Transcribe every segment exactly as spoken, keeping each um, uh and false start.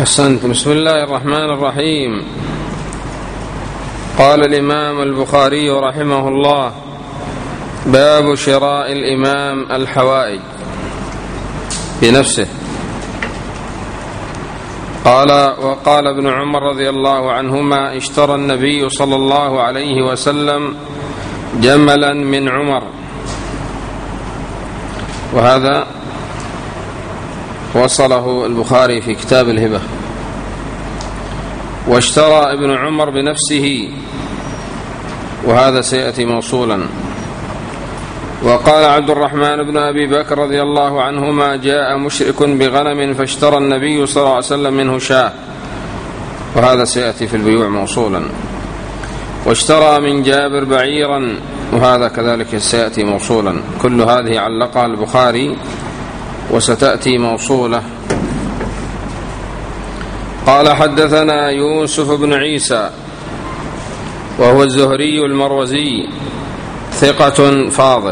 أحسنت. بسم الله الرحمن الرحيم. قال الإمام البخاري رحمه الله: باب شراء الإمام الحوائج بنفسه. قال: وقال ابن عمر رضي الله عنهما: اشترى النبي صلى الله عليه وسلم جملا من عمر. وهذا وصله البخاري في كتاب الهبة. واشترى ابن عمر بنفسه، وهذا سيأتي موصولا. وقال عبد الرحمن بن أبي بكر رضي الله عنهما: جاء مشرك بغنم فاشترى النبي صلى الله عليه وسلم منه شاة، وهذا سيأتي في البيوع موصولا. واشترى من جابر بعيرا، وهذا كذلك سيأتي موصولا. كل هذه علقها البخاري وستأتي موصولة. قال: حدثنا يوسف بن عيسى وهو الزهري المروزي ثقة فاضل.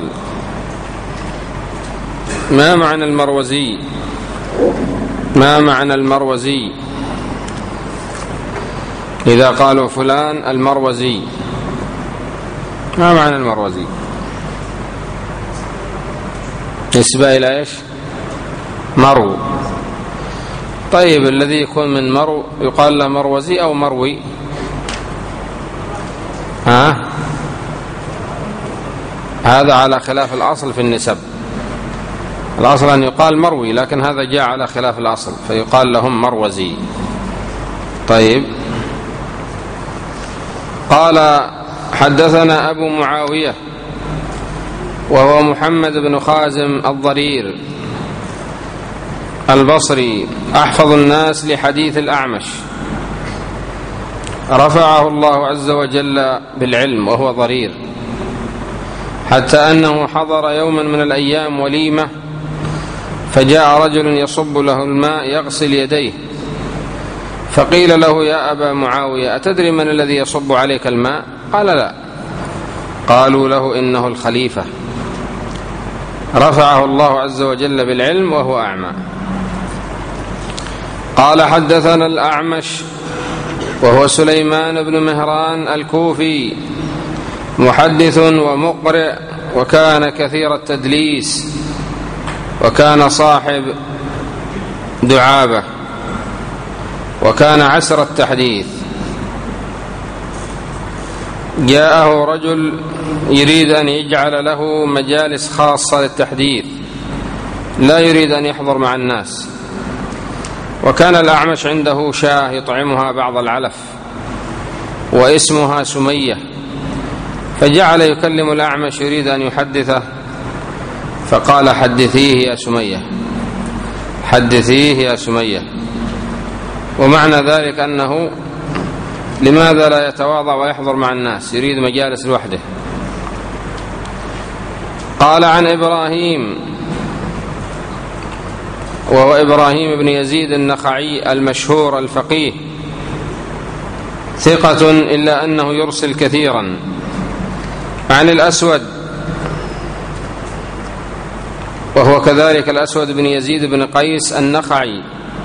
ما معنى المروزي؟ ما معنى المروزي؟ إذا قالوا فلان المروزي، ما معنى المروزي؟ نسبة إلى إيش؟ مرو. طيب، الذي يكون من مرو يقال له مروزي أو مروي؟ ها؟ هذا على خلاف الأصل في النسب. الأصل أن يقال مروي، لكن هذا جاء على خلاف الأصل فيقال لهم مروزي. طيب. قال: حدثنا أبو معاوية وهو محمد بن خازم الضرير البصري، أحفظ الناس لحديث الأعمش، رفعه الله عز وجل بالعلم وهو ضرير، حتى أنه حضر يوما من الأيام وليمة، فجاء رجل يصب له الماء يغسل يديه، فقيل له: يا أبا معاوية، أتدري من الذي يصب عليك الماء؟ قال: لا. قالوا له: إنه الخليفة. رفعه الله عز وجل بالعلم وهو أعمى. قال: حدثنا الأعمش وهو سليمان بن مهران الكوفي، محدث ومقرئ، وكان كثير التدليس، وكان صاحب دعابة، وكان عسر التحديث. جاءه رجل يريد أن يجعل له مجالس خاصة للتحديث، لا يريد أن يحضر مع الناس. وكان الأعمش عنده شاة يطعمها بعض العلف واسمها سمية، فجعل يكلم الأعمش يريد أن يحدثه، فقال: حدثيه يا سمية، حدثيه يا سمية. ومعنى ذلك أنه لماذا لا يتواضع ويحضر مع الناس، يريد مجالس لوحده. قال: عن إبراهيم وهو إبراهيم بن يزيد النخعي المشهور الفقيه، ثقة إلا أنه يرسل كثيرا. عن الأسود وهو كذلك الأسود بن يزيد بن قيس النخعي،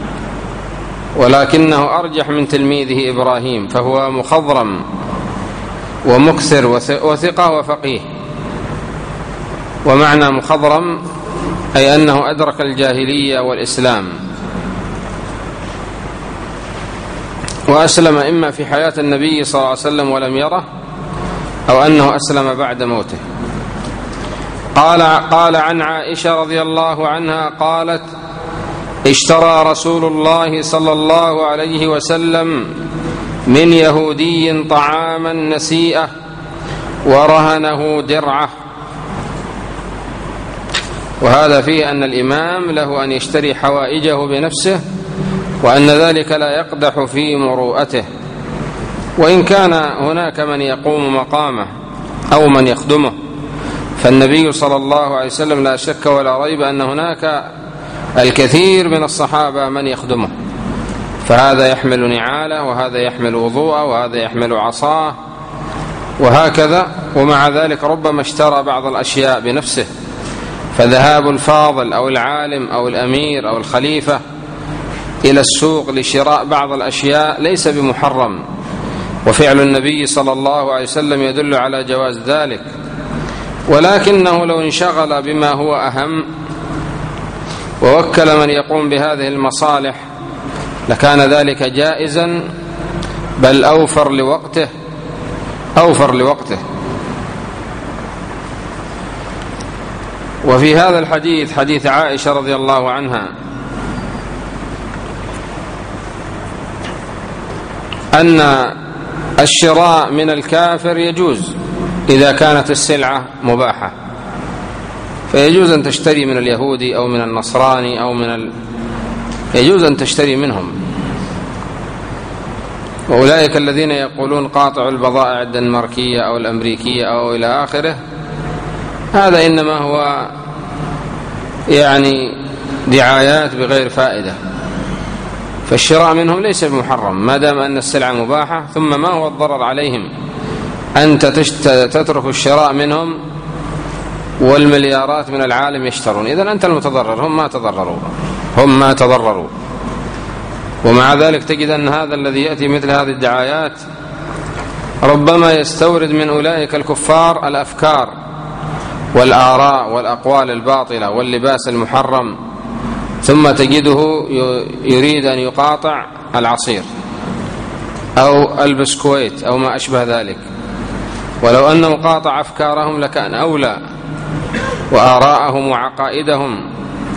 ولكنه أرجح من تلميذه إبراهيم، فهو مخضرم ومكثر وثقة وفقيه. ومعنى مخضرم أي أنه أدرك الجاهلية والإسلام، وأسلم إما في حياة النبي صلى الله عليه وسلم ولم يره، أو أنه أسلم بعد موته. قال, قال عن عائشة رضي الله عنها قالت: اشترى رسول الله صلى الله عليه وسلم من يهودي طعاما نسيئة ورهنه درعه. وهذا فيه أن الإمام له أن يشتري حوائجه بنفسه، وأن ذلك لا يقدح في مروءته، وإن كان هناك من يقوم مقامه أو من يخدمه، فالنبي صلى الله عليه وسلم لا شك ولا ريب أن هناك الكثير من الصحابة من يخدمه، فهذا يحمل نعاله، وهذا يحمل وضوءه، وهذا يحمل عصاه، وهكذا. ومع ذلك ربما اشترى بعض الأشياء بنفسه، فذهاب الفاضل أو العالم أو الأمير أو الخليفة إلى السوق لشراء بعض الأشياء ليس بمحرم، وفعل النبي صلى الله عليه وسلم يدل على جواز ذلك، ولكنه لو انشغل بما هو أهم ووكل من يقوم بهذه المصالح لكان ذلك جائزا، بل أوفر لوقته أوفر لوقته. وفي هذا الحديث حديث عائشة رضي الله عنها أن الشراء من الكافر يجوز إذا كانت السلعة مباحة، فيجوز أن تشتري من اليهودي أو من النصراني أو من ال... يجوز أن تشتري منهم. وأولئك الذين يقولون قاطع البضائع الدنماركية أو الأمريكية أو إلى آخره، هذا إنما هو يعني دعايات بغير فائدة، فالشراء منهم ليس بمحرم ما دام أن السلعة مباحة. ثم ما هو الضرر عليهم أنت تترك الشراء منهم والمليارات من العالم يشترون؟ إذن أنت المتضرر، هم ما تضرروا هم ما تضرروا ومع ذلك تجد أن هذا الذي يأتي مثل هذه الدعايات ربما يستورد من أولئك الكفار الأفكار والآراء والأقوال الباطلة واللباس المحرم، ثم تجده يريد أن يقاطع العصير أو البسكويت أو ما أشبه ذلك، ولو أنه قاطع أفكارهم لكان أولى وآراءهم وعقائدهم،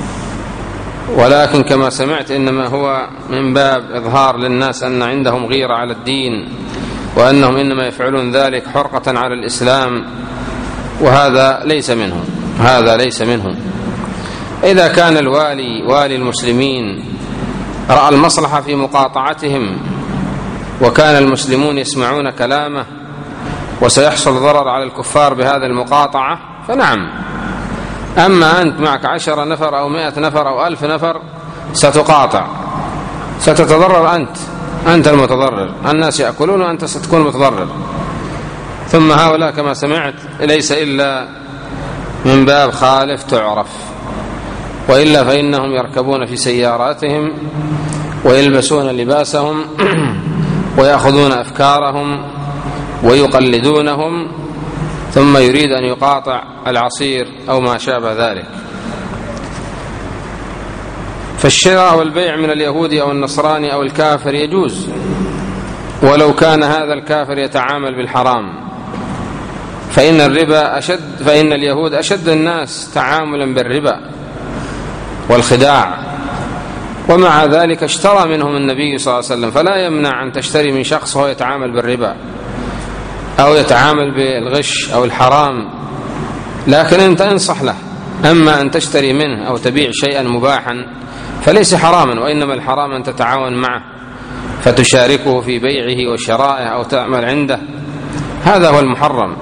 ولكن كما سمعت إنما هو من باب إظهار للناس أن عندهم غيرة على الدين وأنهم إنما يفعلون ذلك حرقة على الإسلام، وهذا ليس منهم هذا ليس منهم. إذا كان الوالي والي المسلمين رأى المصلحة في مقاطعتهم وكان المسلمون يسمعون كلامه وسيحصل ضرر على الكفار بهذه المقاطعة فنعم. أما أنت معك عشر نفر أو مئة نفر أو ألف نفر ستقاطع، ستتضرر أنت أنت المتضرر، الناس يأكلون وأنت ستكون متضرر. ثم هؤلاء كما سمعت ليس إلا من باب خالف تعرف، وإلا فإنهم يركبون في سياراتهم ويلبسون لباسهم ويأخذون أفكارهم ويقلدونهم، ثم يريد أن يقاطع العصير أو ما شابه ذلك. فالشراء والبيع من اليهودي أو النصراني أو الكافر يجوز، ولو كان هذا الكافر يتعامل بالحرام، فإن الربا أشد فإن اليهود أشد الناس تعاملا بالربا والخداع، ومع ذلك اشترى منهم النبي صلى الله عليه وسلم، فلا يمنع أن تشتري من شخص هو يتعامل بالربا أو يتعامل بالغش أو الحرام، لكن أنت انصح له. أما أن تشتري منه أو تبيع شيئا مباحا فليس حراما، وإنما الحرام أن تتعاون معه فتشاركه في بيعه وشرائه أو تعمل عنده، هذا هو المحرم.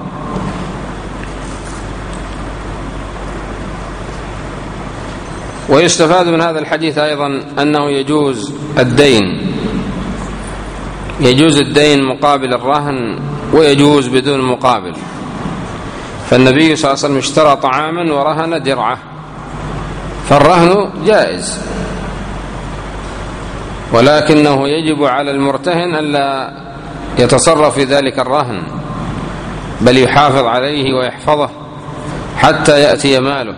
ويستفاد من هذا الحديث أيضا أنه يجوز الدين يجوز الدين مقابل الرهن ويجوز بدون مقابل. فالنبي صلى الله عليه وسلم اشترى طعاما ورهن درعه، فالرهن جائز، ولكنه يجب على المرتهن ألا يتصرف في ذلك الرهن، بل يحافظ عليه ويحفظه حتى يأتي ماله،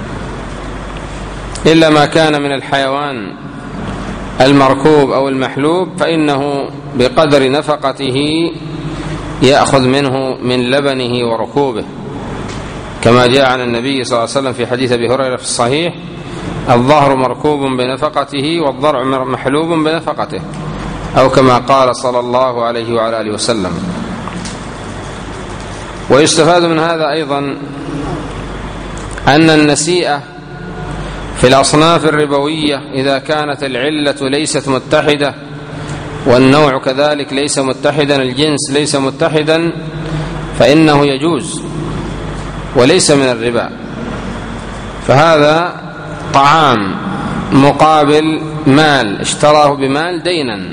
إلا ما كان من الحيوان المركوب أو المحلوب فإنه بقدر نفقته يأخذ منه من لبنه وركوبه، كما جاء عن النبي صلى الله عليه وسلم في حديث أبي هريرة في الصحيح: الظهر مركوب بنفقته والضرع محلوب بنفقته، أو كما قال صلى الله عليه وعلى آله وسلم. ويستفاد من هذا أيضا أن النسيئة في الأصناف الربوية إذا كانت العلة ليست متحدة والنوع كذلك ليس متحدا، الجنس ليس متحدا، فإنه يجوز وليس من الربا. فهذا طعام مقابل مال، اشتراه بمال دينا،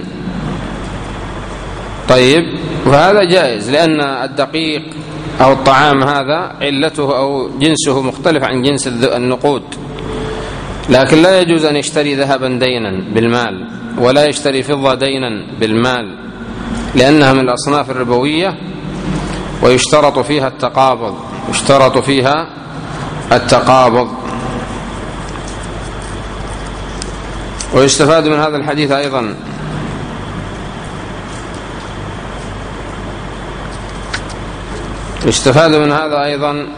طيب، وهذا جائز، لأن الدقيق أو الطعام هذا علته أو جنسه مختلف عن جنس النقود، لكن لا يجوز أن يشتري ذهبا دينا بالمال ولا يشتري فضة دينا بالمال، لأنها من الأصناف الربوية ويشترط فيها التقابض يشترط فيها التقابض. ويستفاد من هذا الحديث أيضا يستفاد من هذا أيضا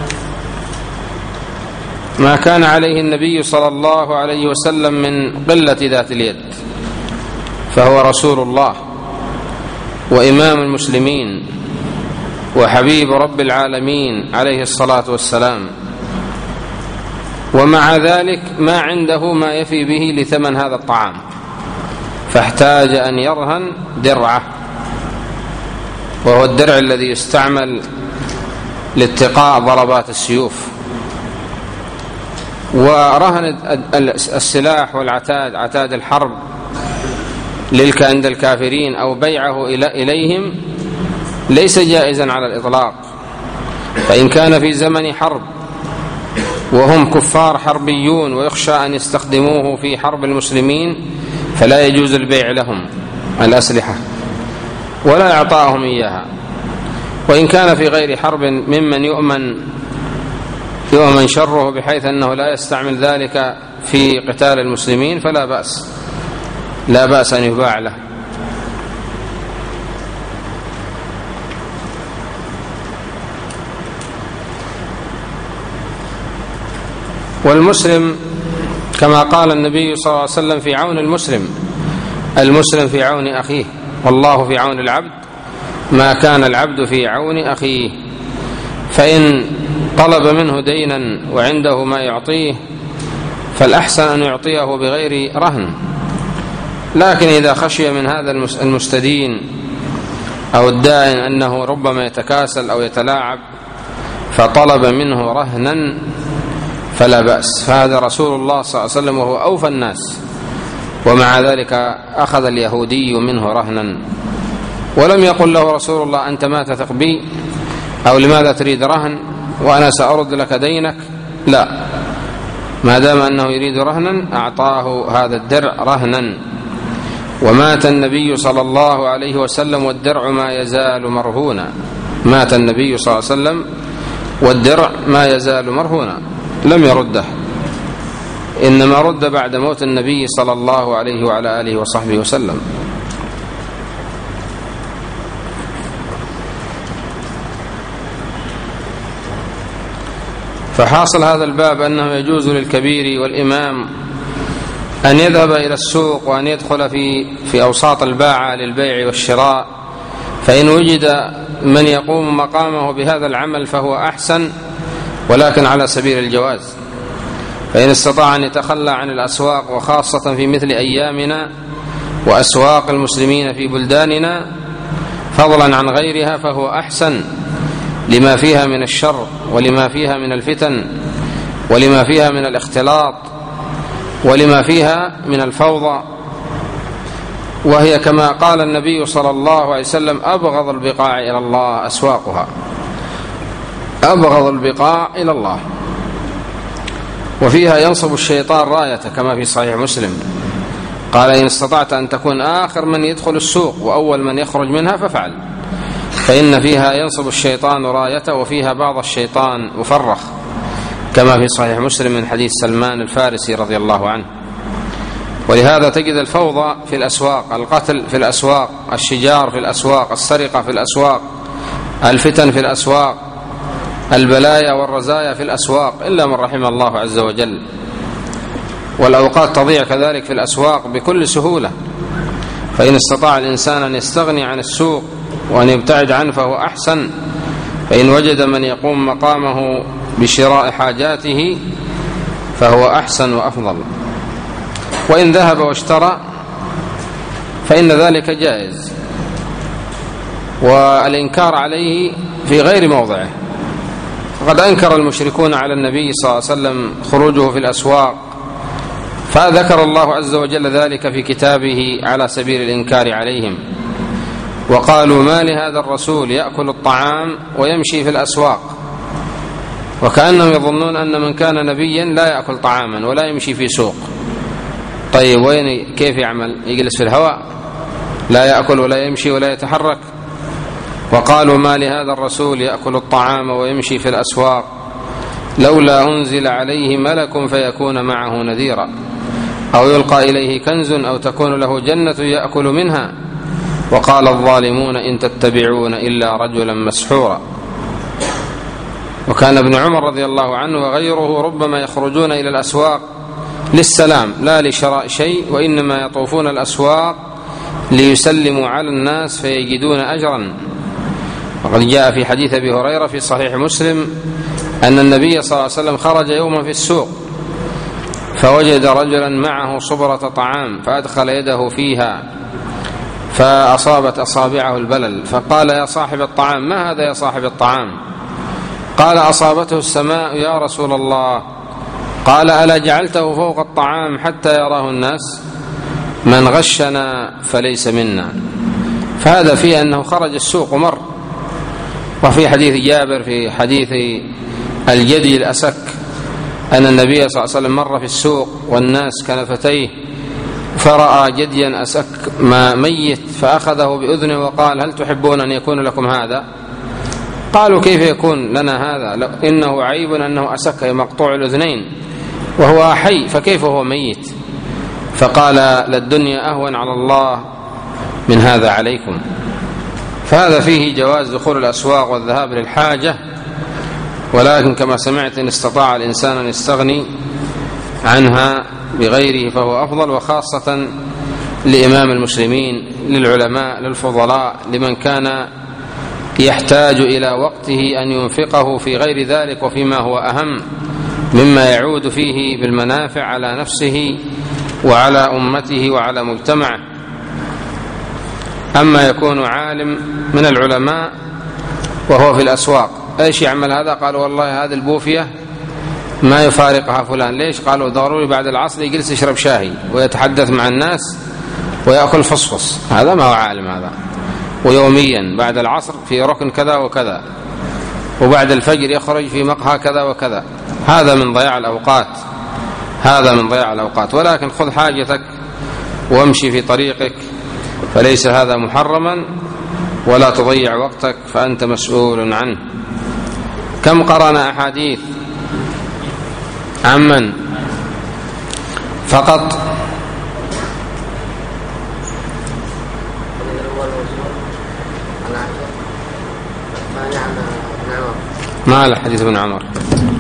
ما كان عليه النبي صلى الله عليه وسلم من قلة ذات اليد، فهو رسول الله وإمام المسلمين وحبيب رب العالمين عليه الصلاة والسلام، ومع ذلك ما عنده ما يفي به لثمن هذا الطعام، فاحتاج أن يرهن درعه، وهو الدرع الذي يستعمل لاتقاء ضربات السيوف. ورهن السلاح والعتاد عتاد الحرب للك عند الكافرين أو بيعه إليهم ليس جائزا على الإطلاق، فإن كان في زمن حرب وهم كفار حربيون ويخشى أن يستخدموه في حرب المسلمين فلا يجوز البيع لهم الأسلحة ولا إعطاءهم إياها. وإن كان في غير حرب ممن يؤمن يؤمن شره بحيث أنه لا يستعمل ذلك في قتال المسلمين فلا بأس لا بأس أن يباع له. والمسلم كما قال النبي صلى الله عليه وسلم في عون المسلم المسلم في عون أخيه، والله في عون العبد ما كان العبد في عون أخيه. فإن طلب منه دينا وعنده ما يعطيه فالأحسن أن يعطيه بغير رهن، لكن إذا خشي من هذا المستدين أو الدائن أنه ربما يتكاسل أو يتلاعب فطلب منه رهنا فلا بأس، فهذا رسول الله صلى الله عليه وسلم وهو أوفى الناس، ومع ذلك أخذ اليهودي منه رهنا ولم يقل له رسول الله أنت ما تثق بي أو لماذا تريد رهن وأنا سأرد لك دينك، لا، ما دام أنه يريد رهنا أعطاه هذا الدرع رهنا. ومات النبي صلى الله عليه وسلم والدرع ما يزال مرهونا، مات النبي صلى الله عليه وسلم والدرع ما يزال مرهونا لم يرده، إنما رد بعد موت النبي صلى الله عليه وعلى آله وصحبه وسلم. فحاصل هذا الباب أنه يجوز للكبير والإمام أن يذهب إلى السوق وأن يدخل في في أوساط الباعة للبيع والشراء، فإن وجد من يقوم مقامه بهذا العمل فهو أحسن، ولكن على سبيل الجواز. فإن استطاع أن يتخلى عن الأسواق وخاصة في مثل أيامنا وأسواق المسلمين في بلداننا فضلا عن غيرها فهو أحسن، لما فيها من الشر ولما فيها من الفتن ولما فيها من الاختلاط ولما فيها من الفوضى، وهي كما قال النبي صلى الله عليه وسلم أبغض البقاع إلى الله أسواقها، أبغض البقاع إلى الله. وفيها ينصب الشيطان رايته كما في صحيح مسلم، قال إن استطعت أن تكون آخر من يدخل السوق وأول من يخرج منها فافعل، فإن فيها ينصب الشيطان رايته وفيها بعض الشيطان مفرخ كما في صحيح مسلم من حديث سلمان الفارسي رضي الله عنه. ولهذا تجد الفوضى في الأسواق، القتل في الأسواق، الشجار في الأسواق، السرقة في الأسواق، الفتن في الأسواق، البلايا والرزايا في الأسواق إلا من رحم الله عز وجل. والأوقات تضيع كذلك في الأسواق بكل سهولة، فإن استطاع الإنسان أن يستغني عن السوق وأن يبتعد عنه فهو أحسن، فإن وجد من يقوم مقامه بشراء حاجاته فهو أحسن وأفضل. وإن ذهب واشترى فإن ذلك جائز، والإنكار عليه في غير موضعه. فقد أنكر المشركون على النبي صلى الله عليه وسلم خروجه في الأسواق، فذكر الله عز وجل ذلك في كتابه على سبيل الإنكار عليهم، وقالوا ما لهذا الرسول يأكل الطعام ويمشي في الأسواق. وكأنهم يظنون أن من كان نبيا لا يأكل طعاما ولا يمشي في سوق. طيب وين كيف يعمل؟ يجلس في الهواء لا يأكل ولا يمشي ولا يتحرك. وقالوا ما لهذا الرسول يأكل الطعام ويمشي في الأسواق لولا أنزل عليه ملك فيكون معه نذيرا أو يلقى إليه كنز أو تكون له جنة يأكل منها. وقال الظالمون إن تتبعون إلا رجلا مسحورا. وكان ابن عمر رضي الله عنه وغيره ربما يخرجون إلى الأسواق للسلام لا لشراء شيء، وإنما يطوفون الأسواق ليسلموا على الناس فيجدون أجرا. وقد جاء في حديث أبي هريرة في صحيح مسلم أن النبي صلى الله عليه وسلم خرج يوما في السوق فوجد رجلا معه صبرة طعام فأدخل يده فيها فأصابت أصابعه البلل، فقال يا صاحب الطعام ما هذا يا صاحب الطعام؟ قال أصابته السماء يا رسول الله. قال ألا جعلته فوق الطعام حتى يراه الناس؟ من غشنا فليس منا. فهذا فيه أنه خرج السوق ومر. وفي حديث جابر في حديث الجدي الأسك أن النبي صلى الله عليه وسلم مر في السوق والناس كنفتيه فرأى جديا أسك ما ميت فأخذه بأذنه وقال هل تحبون أن يكون لكم هذا؟ قالوا كيف يكون لنا هذا؟ إنه عيب أنه أسك مقطوع الأذنين وهو حي فكيف هو ميت؟ فقال للدنيا أهون على الله من هذا عليكم. فهذا فيه جواز دخول الأسواق والذهاب للحاجة، ولكن كما سمعت إن استطاع الإنسان أن يستغني عنها بغيره فهو أفضل، وخاصة لإمام المسلمين للعلماء للفضلاء لمن كان يحتاج إلى وقته أن ينفقه في غير ذلك وفيما هو أهم مما يعود فيه بالمنافع على نفسه وعلى أمته وعلى مجتمعه. أما يكون عالم من العلماء وهو في الأسواق ايش يعمل هذا؟ قالوا والله هذه البوفية ما يفارقها فلان. ليش؟ قالوا ضروري بعد العصر يجلس يشرب شاهي ويتحدث مع الناس ويأكل فصفص. هذا ما هو عالم هذا. ويوميا بعد العصر في ركن كذا وكذا، وبعد الفجر يخرج في مقهى كذا وكذا. هذا من ضياع الأوقات، هذا من ضياع الأوقات. ولكن خذ حاجتك وامشي في طريقك، فليس هذا محرما، ولا تضيع وقتك فأنت مسؤول عنه. كم قرأنا أحاديث عمن فقط ما له حديث ابن عمر.